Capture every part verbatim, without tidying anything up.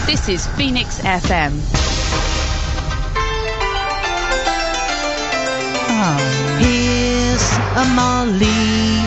This is Phoenix F M. Oh. Here's a Molly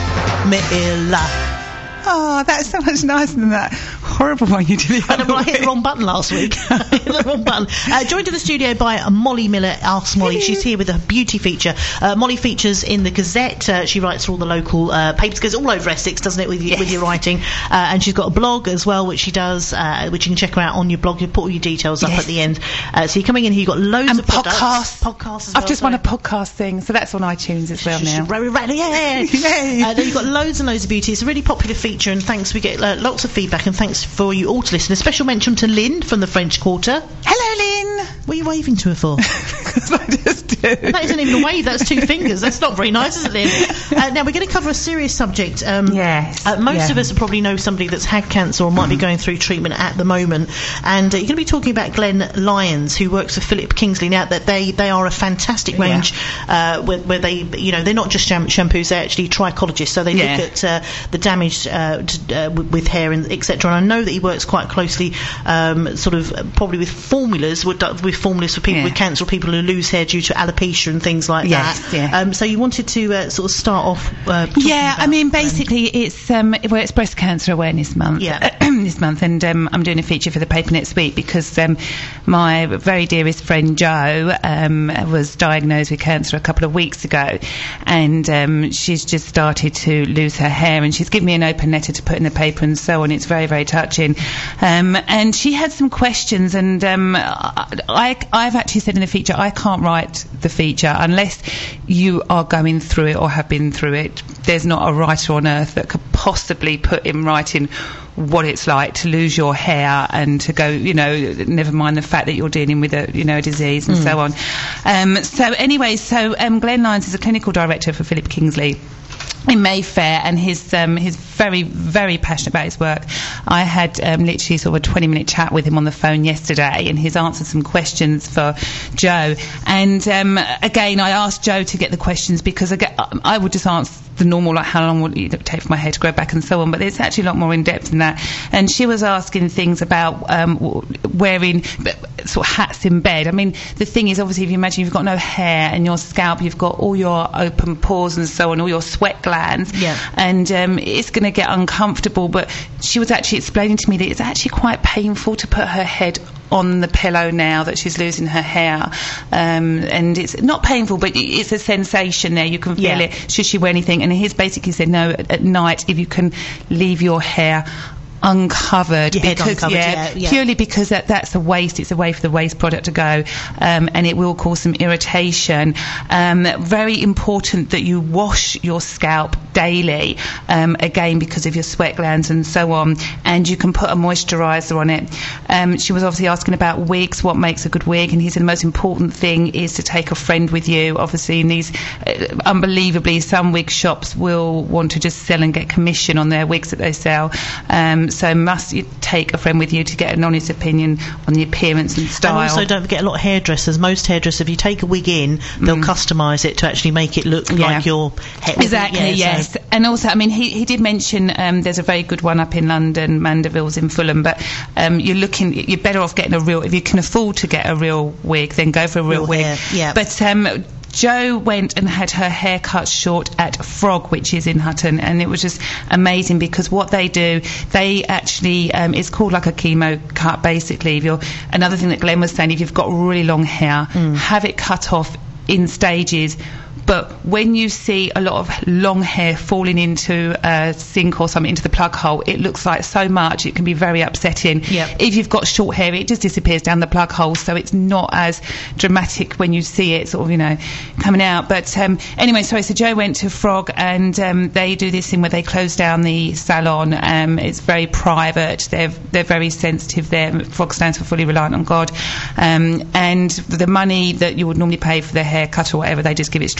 Miller. Oh, that's so much nicer than that horrible one you did the other way. I hit the wrong button last week. I hit the wrong button. Uh, joined in the studio by Molly Miller. Ask Molly. Hello. She's here with a beauty feature. Uh, Molly features in the Gazette. Uh, she writes for all the local uh, papers. Goes all over Essex, doesn't it, with, yes. with your writing? Uh, and she's got a blog as well, which she does, uh, which you can check her out on your blog. You put all your details up yes. at the end. Uh, so you're coming in here. You've got loads and of podcasts. Podcasts as well. I've just won a podcast thing, so that's on iTunes as well now. Yeah, yeah. uh, then you've got loads and loads of beauty. It's a really popular feature, and thanks. We get uh, lots of feedback, and thanks for you all to listen. A special mention to Lynn from the French Quarter. Hello, Lynn. What are you waving to her for? Because I just do. That isn't even a wave. That's two fingers. That's not very nice, is it, Lynn? Uh, now we're going to cover a serious subject. Um, yes. Uh, most yeah. of us probably know somebody that's had cancer or might mm. be going through treatment at the moment, and uh, you're going to be talking about Glenn Lyons, who works for Philip Kingsley. Now that they they are a fantastic range, yeah. uh, where, where they you know they're not just sham- shampoos, they're actually trichologists. So they yeah. look at uh, the damage uh, to, uh, w- with hair and et cetera. And I know that he works quite closely, um, sort of uh, probably with formulas with, with formulas for people yeah. with cancer or people who lose hair due to alopecia and things like yes, that. Yeah. Um, so you wanted to uh, sort of start off. Uh, yeah, about, I mean basically um, it's um, well, it's Breast Cancer Awareness Month. Yeah. this month, and um, I'm doing a feature for the paper next week because um, my very dearest friend Jo um, was diagnosed with cancer a couple of weeks ago, and um, she's just started to lose her hair, and she's given me an open letter to put in the paper and so on. It's very, very touching. Um, and she had some questions, and um, I, I've actually said in the feature I can't write the feature unless you are going through it or have been through it. There's not a writer on earth that could possibly put in writing what it's like to lose your hair and to go, you know, never mind the fact that you're dealing with a, you know, a disease and mm. so on. Um, so anyway, so um, Glenn Lyons is a clinical director for Philip Kingsley in Mayfair, and he's um, he's very, very passionate about his work. I had um, literally sort of a twenty minute chat with him on the phone yesterday, and he's answered some questions for Jo. And um, again, I asked Jo to get the questions because again, I would just answer the normal, like how long would it take for my hair to grow back and so on, but it's actually a lot more in depth than that. And she was asking things about um, wearing sort of hats in bed. I mean, the thing is, obviously, if you imagine you've got no hair and your scalp, you've got all your open pores and so on, all your sweat glands, yeah. and um, it's going to get uncomfortable. But she was actually explaining to me that it's actually quite painful to put her head on the pillow now that she's losing her hair, um, and it's not painful, but it's a sensation there. You can feel yeah. it. Should she wear anything? And he's basically said no, at, at night if you can leave your hair uncovered, your because head uncovered, yeah, yeah, yeah. purely because that that's a waste. It's a way for the waste product to go, um, and it will cause some irritation. Um, very important that you wash your scalp daily, um, again because of your sweat glands and so on, and you can put a moisturiser on it. Um, she was obviously asking about wigs, what makes a good wig, and he said the most important thing is to take a friend with you. Obviously in these uh, unbelievably some wig shops will want to just sell and get commission on their wigs that they sell, um, so must you take a friend with you to get an honest opinion on the appearance and style. And also don't forget, a lot of hairdressers, most hairdressers, if you take a wig in, they'll mm. customise it to actually make it look yeah. like your hair. Exactly, yeah, yes. So. And also, I mean, he, he did mention um, there's a very good one up in London, Mandeville's in Fulham, but um, you're looking, you're better off getting a real, if you can afford to get a real wig, then go for a real, real wig. Hair, yeah. But um, Jo went and had her hair cut short at Frog, which is in Hutton, and it was just amazing because what they do, they actually, um, it's called like a chemo cut basically. If you're, another thing that Glenn was saying, if you've got really long hair, mm. have it cut off in stages. But when you see a lot of long hair falling into a sink or something, into the plug hole, it looks like so much. It can be very upsetting. Yep. If you've got short hair, it just disappears down the plug hole, so it's not as dramatic when you see it sort of, you know, coming out. But um, anyway, sorry, so Jo went to Frog, and um, they do this thing where they close down the salon. Um, it's very private. They're they're very sensitive there. Frog stands for Fully Reliant on God. Um, and the money that you would normally pay for their haircut or whatever, they just give it straight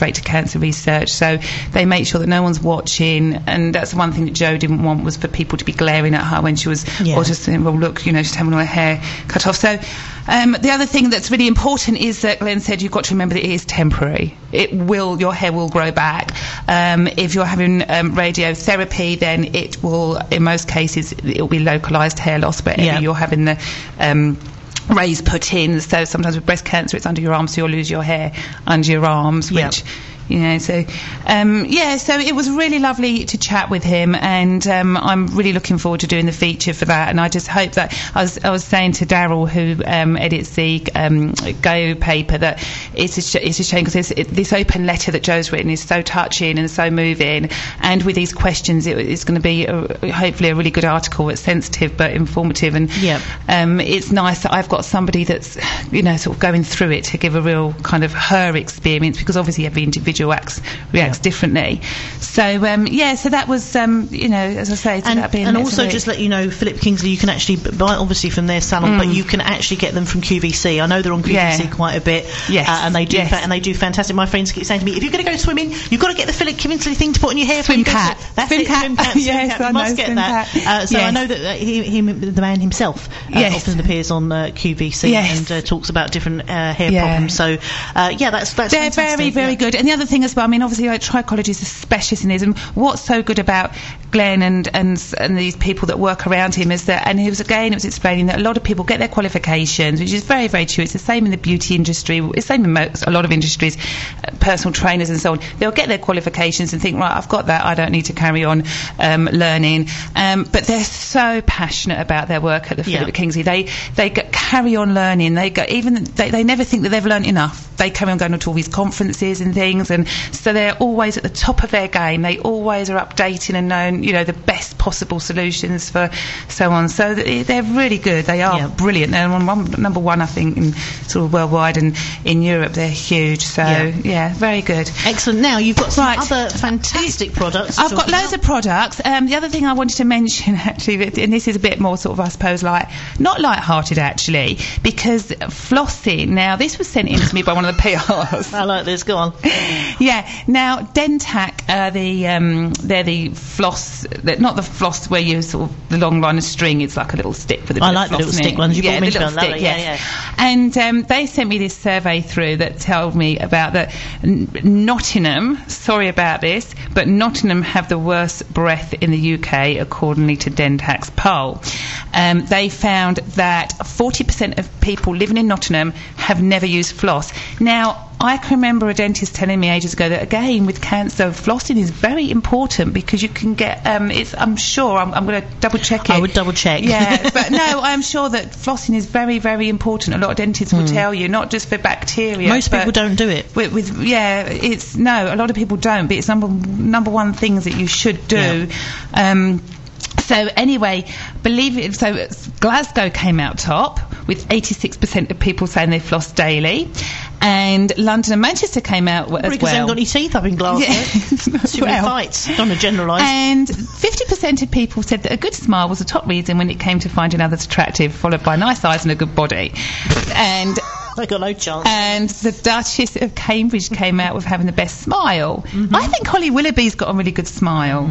straight to cancer research. So they make sure that no one's watching, and that's the one thing that Jo didn't want, was for people to be glaring at her when she was, Yeah. or just saying, well, look, you know, she's having all her hair cut off. So um, the other thing that's really important is that Glenn said you've got to remember that it is temporary. It will, your hair will grow back. Um, if you're having um, radiotherapy, then it will, in most cases, it will be localised hair loss, but Yeah. you're having the um, rays put in. So sometimes with breast cancer, it's under your arms, so you'll lose your hair under your arms, Yep. which... You know, so um, yeah, so it was really lovely to chat with him, and um, I'm really looking forward to doing the feature for that. And I just hope that I was I was saying to Daryl, who um, edits the um, Go paper, that it's a sh- it's a shame because it, this open letter that Jo's written is so touching and so moving, and with these questions, it, it's going to be a, hopefully a really good article. It's sensitive but informative, and Yep. um, it's nice that I've got somebody that's, you know, sort of going through it to give a real kind of her experience, because obviously every individual Acts, reacts Yeah. differently. So um, yeah, so that was um, you know, as I say, And, that being and next also week. just let you know, Philip Kingsley, you can actually b- buy obviously from their salon, but you can actually get them from Q V C. I know they're on Q V C Yeah. quite a bit, Yes. uh, and they do Yes. fa- and they do fantastic. My friends keep saying to me, if you're going to go swimming, you've got to get the Philip Kingsley thing to put on your hair. Swim before you go cap. swi- That's Swim it, cap. swim cap. Swim Yes, cap. I You know, must get swim that. cap. Uh, so I Yes. know that uh, he, him, the man himself, uh, Yes. often appears on uh, Q V C Yes. and uh, talks about different uh, hair Yeah. problems. So uh, yeah, that's that's They're fantastic. very, very Yeah. good. And the other thing as well, I mean, obviously, like, Trichology is a specialist in this, and what's so good about Glenn and, and and these people that work around him is that, and he was again, it was explaining that a lot of people get their qualifications, which is very, very true. It's the same in the beauty industry, it's the same in most, a lot of industries, uh, personal trainers and so on. They'll get their qualifications and think, right, I've got that, I don't need to carry on um, learning. Um, but they're so passionate about their work at the Yeah. Philip Kingsley. They they go, carry on learning. They go, even they, they never think that they've learned enough. They carry on going to all these conferences and things, and so they're always at the top of their game. They always are updating and knowing, you know, the best possible solutions for so on. So th- they're really good. They are Yeah. brilliant. They're on one, number one, I think, in sort of worldwide, and in Europe they're huge. So Yeah. yeah, very good. Excellent. Now you've got some Right. other fantastic products. to I've talk got loads about. of products. Um, the other thing I wanted to mention, actually, and this is a bit more sort of, I suppose, like not light-hearted actually, because flossing. Now, this was sent in to me by one of the P Rs. I like this. Go on. Yeah. Now, Dentac, uh, the um, they're the floss, the, not the floss where you sort of the long line of string. It's like a little stick with a bit I of like the floss little in stick it. ones. You yeah, bought me the little to stick. love it. Yeah, yes. yeah. And um, they sent me this survey through that told me about that N- Nottingham. Sorry about this, but Nottingham have the worst breath in the U K, accordingly to Dentac's poll. Um, they found that forty percent of people living in Nottingham have never used floss. Now, I can remember a dentist telling me ages ago that, again, with cancer, flossing is very important because you can get, um, it's, I'm sure, I'm, I'm going to double check it. I would double check. Yeah, but no, I'm sure that flossing is very, very important. A lot of dentists will tell you, not just for bacteria. Most but people don't do it. With, with yeah, it's no, a lot of people don't, but it's number number one things that you should do. Yeah. Um, So anyway, believe it, so Glasgow came out top with eighty-six percent of people saying they floss daily, and London and Manchester came out w- as Because they haven't well. got any teeth up in Glasgow. Yeah. Too many Well. fights. Don't want to generalise. And fifty percent of people said that a good smile was the top reason when it came to finding others attractive, followed by nice eyes and a good body. And They got no chance. and the Duchess of Cambridge came out with having the best smile. Mm-hmm. I think Holly Willoughby's got a really good smile.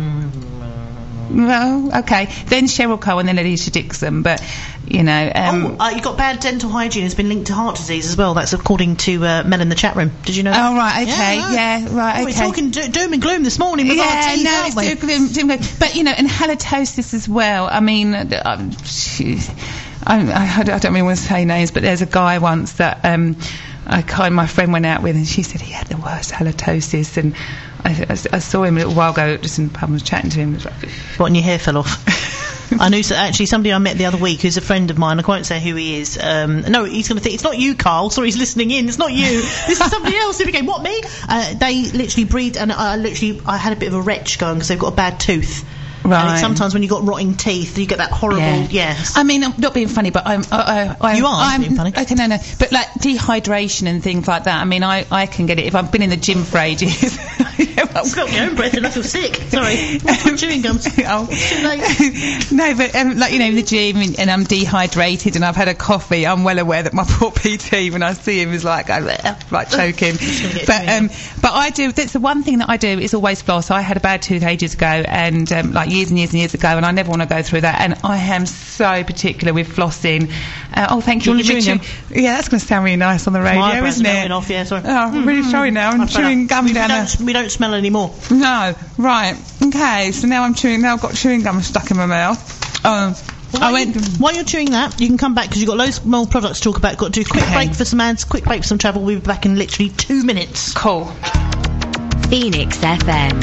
Well, okay. Then Cheryl Cole and then Alicia Dixon, but you know. Um, oh, uh, you got bad dental hygiene has been linked to heart disease as well. That's according to uh, Mel in the chat room. Did you know that? Oh, right, okay, Yeah, yeah, right, Oh, we're okay. talking do- doom and gloom this morning with our Yeah, teeth, no, aren't it's we? doom, gloom, doom, gloom. But you know, and halitosis as well. I mean, um, geez, I, I, I don't really want to say names, but there's a guy once that um, I kind my friend went out with, and she said he had the worst halitosis, and I, I, I saw him a little while ago just in the pub, I was chatting to him. It was like, What, and your hair fell off? I knew so, actually somebody I met the other week who's a friend of mine. I won't say who he is. Um, no, he's going to think it's not you, Carl. Sorry, he's listening in. It's not you. This is somebody else. Who became what me? Uh, they literally breed, and I literally I had a bit of a retch going because they've got a bad tooth. Right. And it's sometimes when you've got rotting teeth, you get that horrible. Yeah. Yes. I mean, I'm not being funny, but I'm. I, I, You are I'm, being funny. Okay, no, no. But like dehydration and things like that. I mean, I, I can get it if I've been in the gym for ages. yeah, well, I've got my own breath and I feel sick. Sorry. What's my chewing gums? oh. No, but um, like, you know, in the gym and, and I'm dehydrated and I've had a coffee, I'm well aware that my poor P T, when I see him, is like, I'm like choking. But um, but I do, that's the one thing that I do is always floss. I had a bad tooth ages ago, and um, like years and years and years ago, and I never want to go through that. And I am so particular with flossing. Uh, oh, thank you. you chewing chew- yeah, that's going to sound really nice on the radio, my isn't it? Off, yeah, sorry. Oh, I'm really mm-hmm. sorry now. I'm I've chewing gum we down don't, a... we don't smell anymore. No, right. Okay, so now I'm chewing. Now I've got chewing gum stuck in my mouth. Um, Well, I while, went. you, while you're chewing that, you can come back because you've got loads more products to talk about. Got to do a quick Okay. break for some ads, quick break for some travel. We'll be back in literally two minutes. Cool. Phoenix F M.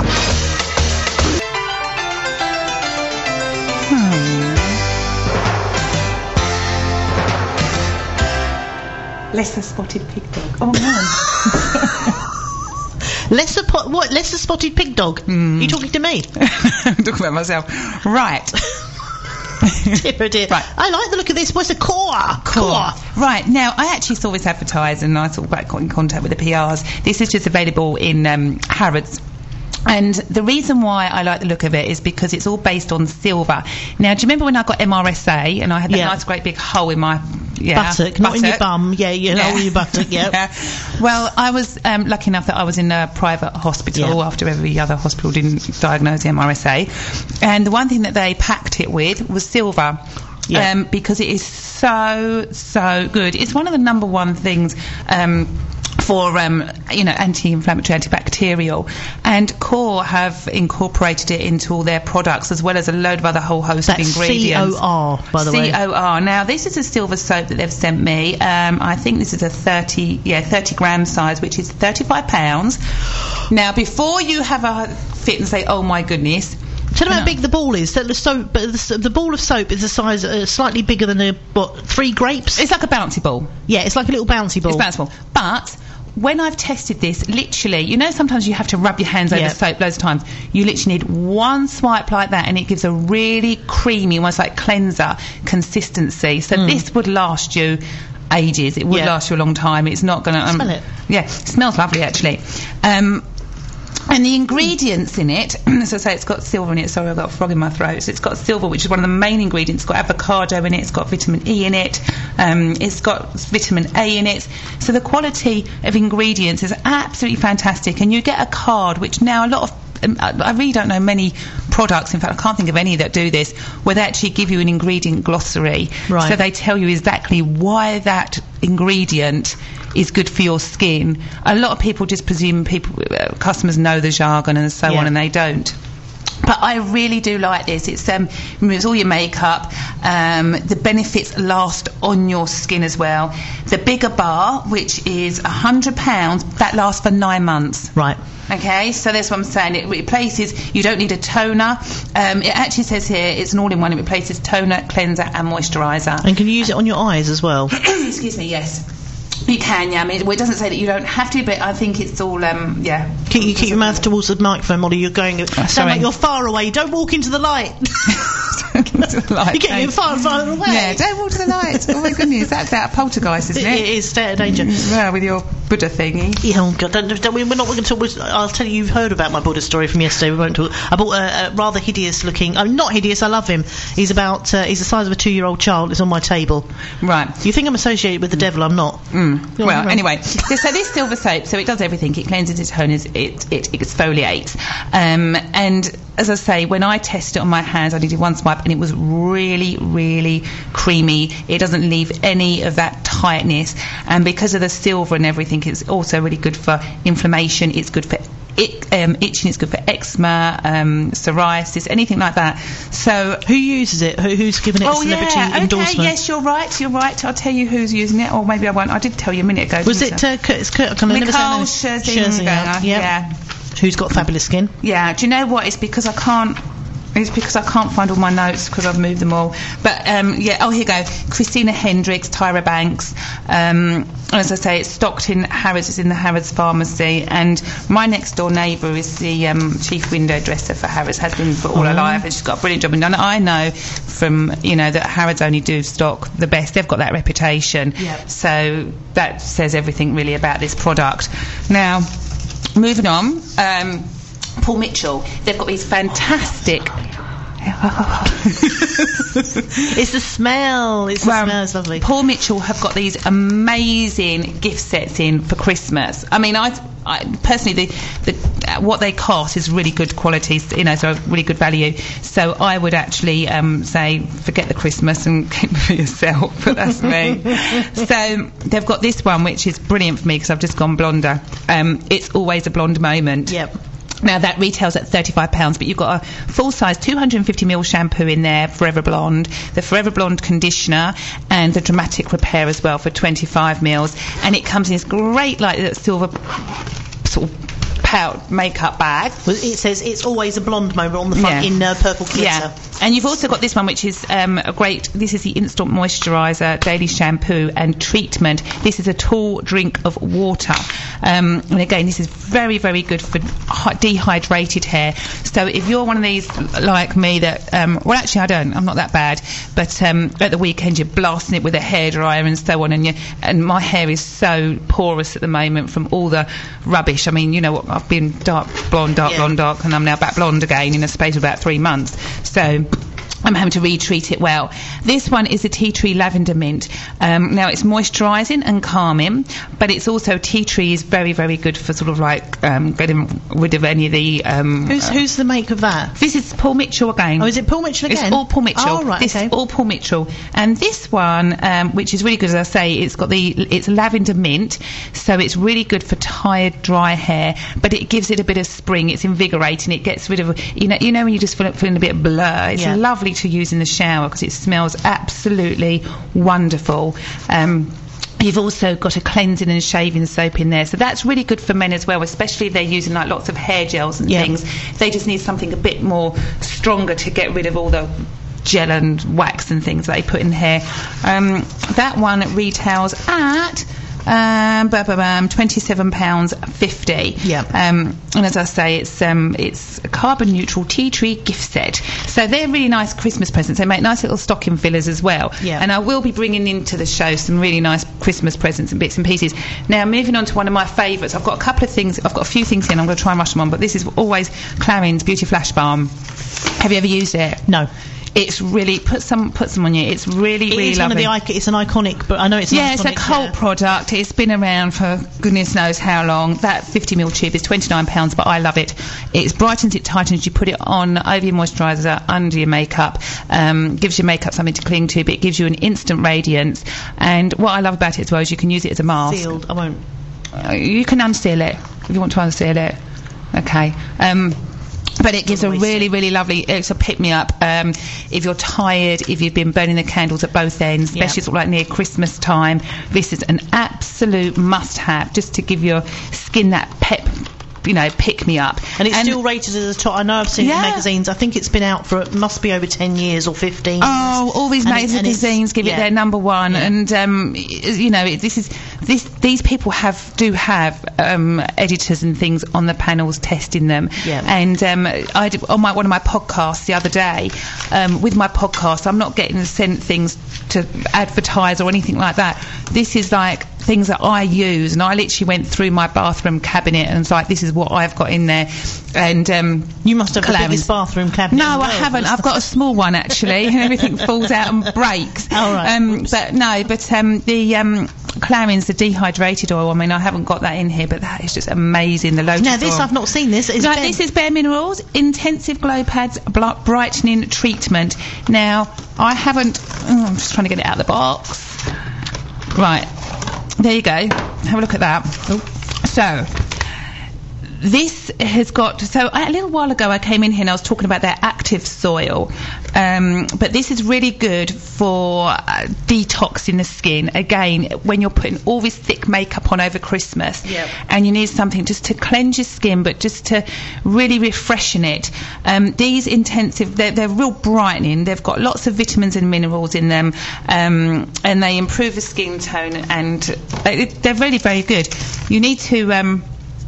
Lesser spotted pig dog. Oh no. Lesser po- what? Lesser spotted pig dog. Mm. Are you talking to me? I'm talking about myself. Right. dear, oh dear. Right. I like the look of this. What's a core? Core. Right, now I actually saw this advertised and I sort of got in contact with the P Rs. This is just available in um, Harrods. And the reason why I like the look of it is because it's all based on silver. Now, do you remember when I got M R S A and I had that Yeah. nice great big hole in my yeah, Buttock, not in your bum. Yeah, you know, Yeah. in your buttock, yeah. Yeah. Well, I was um, lucky enough that I was in a private hospital Yeah. after every other hospital didn't diagnose M R S A. And the one thing that they packed it with was silver. Yeah. Um, because it is so, so good. It's one of the number one things um, for, um, you know, anti-inflammatory, antibacterial. And Core have incorporated it into all their products as well as a load of other whole host That's of ingredients. C O R, by the way. C O R. Now, this is a silver soap that they've sent me. Um, I think this is a thirty, yeah, thirty gram size, which is thirty-five pounds. Now, before you have a fit and say, oh my goodness. Tell them how No. big the ball is. The soap, but the, the ball of soap is the size, uh, slightly bigger than a what? Three grapes. It's like a bouncy ball. Yeah, it's like a little bouncy ball. It's bouncy ball. But when I've tested this, literally, you know, sometimes you have to rub your hands over Yeah. soap loads of times. You literally need one swipe like that, and it gives a really creamy, almost like cleanser consistency. So Mm. this would last you ages. It would Yeah. last you a long time. It's not going to... Um, Smell it. Yeah, it smells lovely, actually. Um, and the ingredients in it, as I say, it's got silver in it. Sorry, I've got a frog in my throat. So it's got silver, which is one of the main ingredients. It's got avocado in it. It's got vitamin E in it. Um, it's got vitamin A in it. So the quality of ingredients is absolutely fantastic. And you get a card, which now a lot of Um, I really don't know many products, in fact I can't think of any that do this, where they actually give you an ingredient glossary. Right. So they tell you exactly why that ingredient is good for your skin. A lot of people just presume people, uh, customers know the jargon and so Yeah. on, and they don't. But I really do like this. It's um, removes all your makeup. Um, the benefits last on your skin as well. The bigger bar, which is one hundred pounds, that lasts for nine months. Right. Okay, so that's what I'm saying. It replaces, you don't need a toner. Um, it actually says here it's an all-in-one. It replaces toner, cleanser and moisturiser. And can you use it on your eyes as well? Excuse me, yes. You can, yeah. I mean, well, it doesn't say that you don't have to, but I think it's all, um, yeah. Keep, you keep your mouth towards the microphone, Molly. You're going. Oh, sound sorry. like you're far away. Don't walk into the light. Like, You're getting far and far away. Yeah, don't walk to the light. Oh my goodness, that's out of poltergeist, isn't It, it? it is state of danger. Well, with your Buddha thingy. Yeah, oh God, don't, don't, we're not going to talk. we're- I'll tell you, you've heard about my Buddha story from yesterday. We won't talk. I bought a, a rather hideous-looking. I'm not hideous. I love him. He's about. Uh, he's the size of a two-year-old child. It's on my table. Right. You think I'm associated with the devil? I'm not. Mm. Go on, Well, go on. anyway, so, so this silver soap, so it does everything. It cleanses, it tones, it, it exfoliates. Um, and as I say, when I tested it on my hands, I did one swipe and it was really, really creamy. It doesn't leave any of that tightness. And because of the silver and everything, it's also really good for inflammation. It's good for it, um, itching. It's good for eczema, um, psoriasis, anything like that. So Who uses it? Who, who's given it a Oh celebrity yeah, okay, endorsement? yes, you're right, you're right. I'll tell you who's using it, or maybe I won't. I did tell you a minute ago. Was didn't it I? uh, Kurt? It's Kurt. I can never Nicole say her name. Scherzinger? Scherzinger, Yeah. yeah. Who's got fabulous skin? Yeah. Do you know what? It's because I can't. It's because I can't find all my notes because I've moved them all. But um, yeah. Oh, here you go. Christina Hendricks, Tyra Banks. Um, as I say, it's stocked in Harrods. It's in the Harrods pharmacy. And my next door neighbour is the um, chief window dresser for Harrods. Has been for all her Oh. life, and she's got a brilliant job. And I know from you know that Harrods only do stock the best. They've got that reputation. Yep. So that says everything really about this product. Now, moving on. Um, Paul Mitchell, they've got these fantastic. It's the smell. It's the well, smell. It's lovely. Paul Mitchell have got these amazing gift sets in for Christmas. I mean, I, I personally, the, the uh, what they cost is really good quality. You know, so really good value. So I would actually um, say, forget the Christmas and keep it for yourself. But that's me. So they've got this one, which is brilliant for me because I've just gone blonder. Um, it's always a blonde moment. Yep. Now that retails at thirty-five pounds, but you've got a full-size two hundred fifty milliliter shampoo in there, Forever Blonde, the Forever Blonde conditioner, and the Dramatic Repair as well for twenty-five milliliters. And it comes in this great, like, that silver sort of pout makeup bag. Well, it says it's always a blonde moment on the front Yeah. in uh, purple glitter. Yeah. And you've also got this one, which is um, a great, this is the Instant Moisturiser Daily Shampoo and Treatment. This is a tall drink of water. Um, and again, this is very, very good for hi- dehydrated hair. So if you're one of these like me that, um, well, actually I don't, I'm not that bad, but um, at the weekend you're blasting it with a hairdryer and so on, and you, and my hair is so porous at the moment from all the rubbish. I mean, you know what, I've been dark blonde, dark Yeah. blonde, dark, and I'm now back blonde again in a space of about three months. So I'm having to retreat it well. This one is a tea tree lavender mint. Um, now it's moisturising and calming, but it's also, tea tree is very, very good for sort of like um, getting rid of any of the... Um, Who's uh, who's the make of that? this is Paul Mitchell again. Oh, is it Paul Mitchell again? It's all Paul Mitchell. Oh, right, this okay. is all Paul Mitchell. And this one, um, which is really good, as I say, it's got the, it's lavender mint, so it's really good for tired, dry hair, but it gives it a bit of spring. It's invigorating. It gets rid of, you know, you know when you just feel feeling a bit blur. It's Yeah. lovely to use in the shower because it smells absolutely wonderful. Um, You've also got a cleansing and shaving soap in there, so that's really good for men as well, especially if they're using like lots of hair gels and Yeah. things. They just need something a bit more stronger to get rid of all the gel and wax and things they put in hair. Um, that one retails at um, blah, blah, blah, twenty-seven pounds fifty. Yeah. Um, and as I say, it's um, it's a carbon neutral tea tree gift set. So they're really nice Christmas presents. They make nice little stocking fillers as well. Yeah. And I will be bringing into the show some really nice Christmas presents and bits and pieces. Now, moving on to one of my favourites. I've got a couple of things. I've got a few things here and I'm going to try and rush them on, but this is always Clarins Beauty Flash Balm. Have you ever used it? No. It's really, put some put some on you. It's really, It really is lovely. one of the icon- it's an iconic, but I know it's an Yeah, iconic. it's a cult yeah. product. It's been around for goodness knows how long. That fifty milliliter tube is twenty-nine pounds, but I love it. It brightens, it tightens. You put it on over your moisturiser, under your makeup. Um, gives your makeup something to cling to, but it gives you an instant radiance. And what I love about it as well is you can use it as a mask. Sealed. I won't. Uh, you can unseal it if you want to unseal it. Okay. Um, But it gives a really, really lovely, it's a pick-me-up. Um, if you're tired, if you've been burning the candles at both ends, especially Yeah. sort of like near Christmas time, this is an absolute must-have just to give your skin that pep, you know, pick-me-up. And it's still rated as a top. I know I've seen it Yeah. in magazines. I think it's been out for, it must be over ten years or fifteen. Oh, all these And it- and it's- magazines give yeah. it their number one, Yeah. and um, you know, it, this is this. These people have do have um, editors and things on the panels testing them. Yeah. And um, I did on my one of my podcasts the other day. Um, with my podcast, I'm not getting sent things to advertise or anything like that. This is like things that I use, and I literally went through my bathroom cabinet and was like, this is what I've got in there. And um, You must have the Clarins. biggest bathroom cabinet. No, in the I world. haven't. I've got a small one actually, and everything falls out and breaks. Oh, right. Um, but no, but um, the um, Clarins, the dehydrated oil. I mean, I haven't got that in here, but that is just amazing. The lotus Now this oil. I've not seen. This is No, Ben- this is Bare Minerals Intensive Glow Pads Bl- Brightening Treatment. Now, I haven't. Oh, I'm just trying to get it out of the box. Right, there you go. Have a look at that. Oh. So. This has got, so a little while ago I came in here and I was talking about their active soil, um, but this is really good for uh, detoxing the skin. Again, when you're putting all this thick makeup on over Christmas, Yep. and you need something just to cleanse your skin, but just to really refreshen it. Um, these intensive, they're, they're real brightening. They've got lots of vitamins and minerals in them, um, and they improve the skin tone, and they, they're really very good. You need to... Um,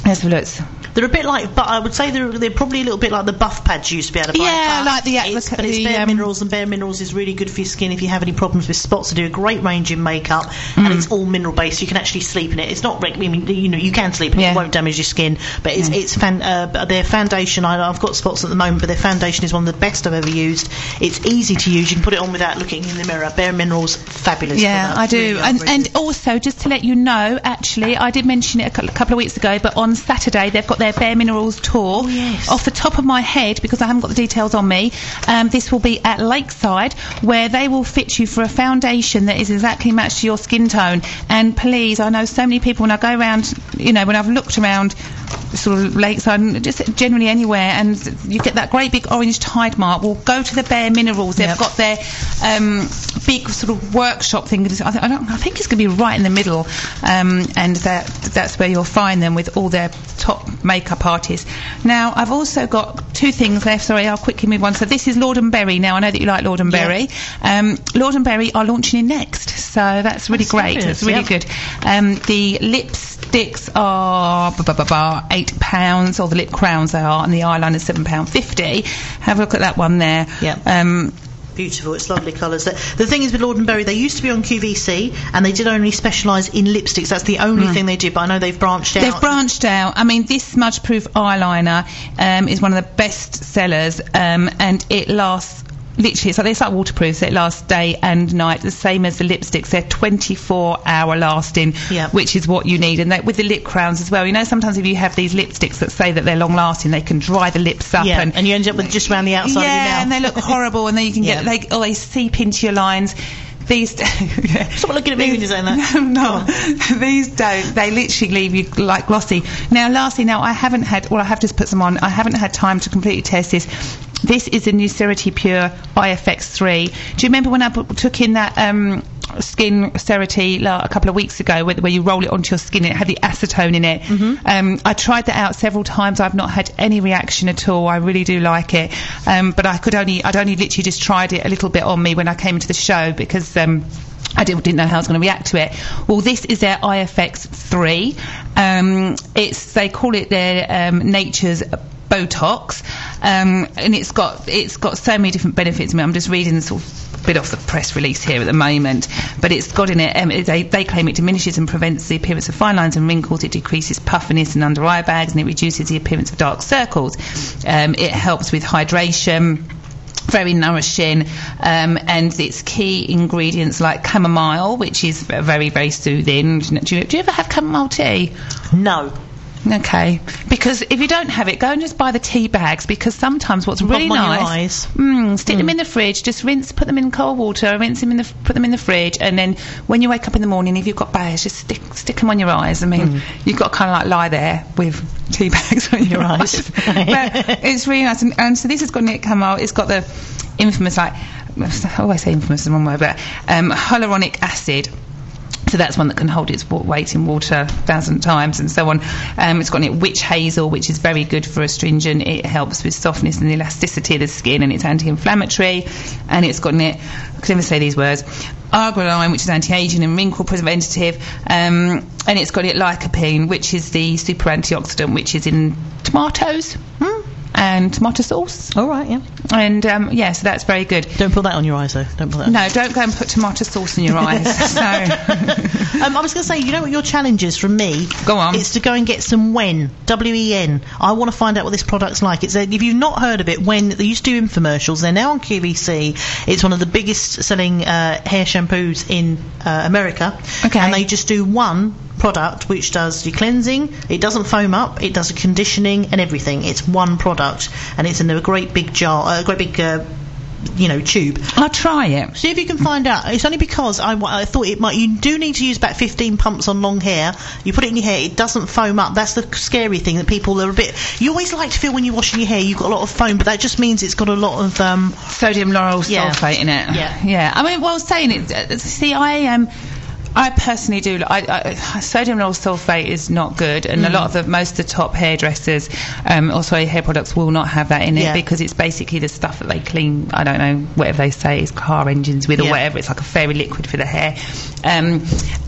Let's have a look. They're a bit like, but I would say they're, they're probably a little bit like the buff pads you used to be able to buy. Yeah, like the it's, but it's Bare um, Minerals, and Bare Minerals is really good for your skin if you have any problems with spots. They do a great range in makeup, mm. and it's all mineral based. You can actually sleep in it. It's not, I mean, you know, you can sleep in it. Yeah. It won't damage your skin, but it's yeah. it's fan, uh, their foundation. I, I've got spots at the moment, but their foundation is one of the best I've ever used. It's easy to use. You can put it on without looking in the mirror. Bare Minerals, fabulous. Yeah, I do. Really and and also, just to let you know, actually, I did mention it a couple of weeks ago, but on Saturday they've got their Bare Minerals tour. Oh, yes. Off the top of my head, because I haven't got the details on me, um, this will be at Lakeside, where they will fit you for a foundation that is exactly matched to your skin tone. And please, I know so many people, when I go around, you know, when I've looked around sort of Lakeside, just generally anywhere, and you get that great big orange tide mark, well, go to the Bare Minerals. They've yep. got their um, big sort of workshop thing. I, th- I, don't, I think it's going to be right in the middle, um, and that that's where you'll find them with all their top makeup artists. Now, I've also got two things left. Sorry, I'll quickly move on. So this is Lord and Berry. Now, I know that you like Lord and Berry. Yep. Um, Lord and Berry are launching in Next, so that's really that's great. Serious. It's really yep. good. Um, the lipsticks are bah, bah, bah, bah, eight pounds, or the lip crowns they are, and the eyeliner seven pound fifty. Have a look at that one there. Yep. Um, Beautiful, it's lovely colours. The, the thing is with Lord and Berry, they used to be on Q V C, and they did only specialise in lipsticks. That's the only mm. thing they did, but I know they've branched out. They've branched out. I mean, this smudge-proof eyeliner um, is one of the best sellers, um, and it lasts, literally, it's like, it's like waterproof, so it lasts day and night, the same as the lipsticks. They're twenty-four hour lasting, yep. which is what you need. And they, with the lip crowns as well, you know, sometimes if you have these lipsticks that say that they're long lasting, they can dry the lips up, yeah, and, and you end up with just around the outside yeah, of your mouth. and they look horrible, and then you can yeah. get, they, oh, they seep into your lines. These yeah. Stop looking at me when you're saying that. No, no. These don't. They literally leave you like glossy. Now, lastly, now I haven't had, well, I have just put some on. I haven't had time to completely test this. This is the Nucerity Pure I F X three. Do you remember when I b- took in that um, Skin Cerity like, a couple of weeks ago, where, where you roll it onto your skin and it had the acetone in it? Mm-hmm. Um, I tried that out several times. I've not had any reaction at all. I really do like it. Um, but I could only, I'd only literally just tried it a little bit on me when I came into the show, because um, I didn't, didn't know how I was going to react to it. Well, this is their I F X three. Um, it's, they call it their um, Nature's Botox, um, and it's got it's got so many different benefits. I mean, I'm just reading the sort of bit off the press release here at the moment, but it's got in it, um, it they, they claim it diminishes and prevents the appearance of fine lines and wrinkles, it decreases puffiness and under eye bags, and it reduces the appearance of dark circles. Um, it helps with hydration, very nourishing, um, and its key ingredients like chamomile, which is very, very soothing. Do you, do you ever have chamomile tea? No. Okay, because if you don't have it, go and just buy the tea bags, because sometimes what's really Pop 'em on your nice, eyes. Mm, stick Mm. them in the fridge, just rinse, put them in cold water, rinse them in the, put them in the fridge, and then when you wake up in the morning, if you've got bags, just stick stick them on your eyes. I mean, mm. you've got to kind of like lie there with tea bags on your eyes. But it's really nice, and, and so this has got Nick Chamomile. It's got the infamous, like, I always say infamous is the wrong word, but um, hyaluronic acid. So that's one that can hold its weight in water a thousand times and so on. Um, it's got in it witch hazel, which is very good for astringent. It helps with softness and elasticity of the skin, and it's anti-inflammatory. And it's got in it, I can never say these words, argireline, which is anti-aging and wrinkle preventative. Um, and it's got in it lycopene, which is the super antioxidant, which is in tomatoes. Hmm? And tomato sauce. All right, yeah. And um, yeah, so that's very good. Don't put that on your eyes, though. Don't put that. No, don't go and put tomato sauce in your eyes. So. um, I was going to say, you know what your challenge is from me? Go on. It's to go and get some Wen, W E N. I want to find out what this product's like. It's a, if you've not heard of it, Wen, they used to do infomercials. They're now on Q V C. It's one of the biggest selling uh, hair shampoos in uh, America. Okay. And they just do one product which does your cleansing, it doesn't foam up, it does a conditioning and everything. It's one product, and it's in a great big jar, a uh, great big uh, you know, tube. I'll try it. See if you can find out. It's only because I, I thought it might. You do need to use about fifteen pumps on long hair. You put it in your hair, it doesn't foam up. That's the scary thing, that people are a bit. You always like to feel when you're washing your hair you've got a lot of foam, but that just means it's got a lot of um, sodium lauryl yeah. sulfate in it. Yeah, yeah. I mean, well, saying it. Uh, see, I um. I personally do. I, I, sodium lauryl sulfate is not good, and mm. a lot of the most of the top hairdressers, um, also hair products, will not have that in it, yeah. because it's basically the stuff that they clean. I don't know, whatever they say is car engines with, or yeah. whatever. It's like a fairy liquid for the hair, um,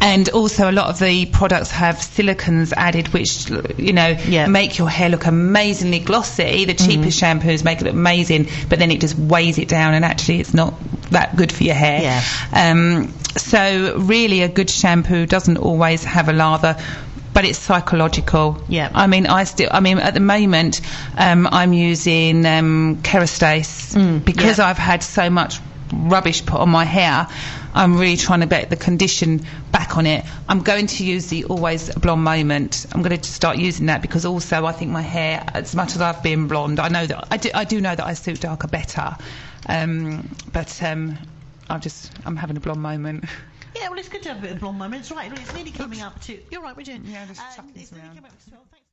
And also a lot of the products have silicons added, which, you know, Yeah. make your hair look amazingly glossy. The cheapest shampoos make it look amazing, but then it just weighs it down, and actually it's not that good for your hair. Yeah. Um, so really a good shampoo doesn't always have a lather, but it's psychological. Yeah. I mean, I still, I mean, at the moment, um, I'm using um, Kerastase Mm, because yeah. I've had so much rubbish put on my hair. I'm really trying to get the condition back on it. I'm going to use the Always Blonde Moment. I'm going to start using that because also I think my hair, as much as I've been blonde, I know that I do, I do know that I suit darker better. Um, but um, I'm just, I'm having a blonde moment. Yeah, well, it's good to have a bit of blonde moment. It's right. It's nearly coming up to. You're right, Bridget. Yeah, just Uh, chucking it's this nearly around. coming up to twelve. Thanks.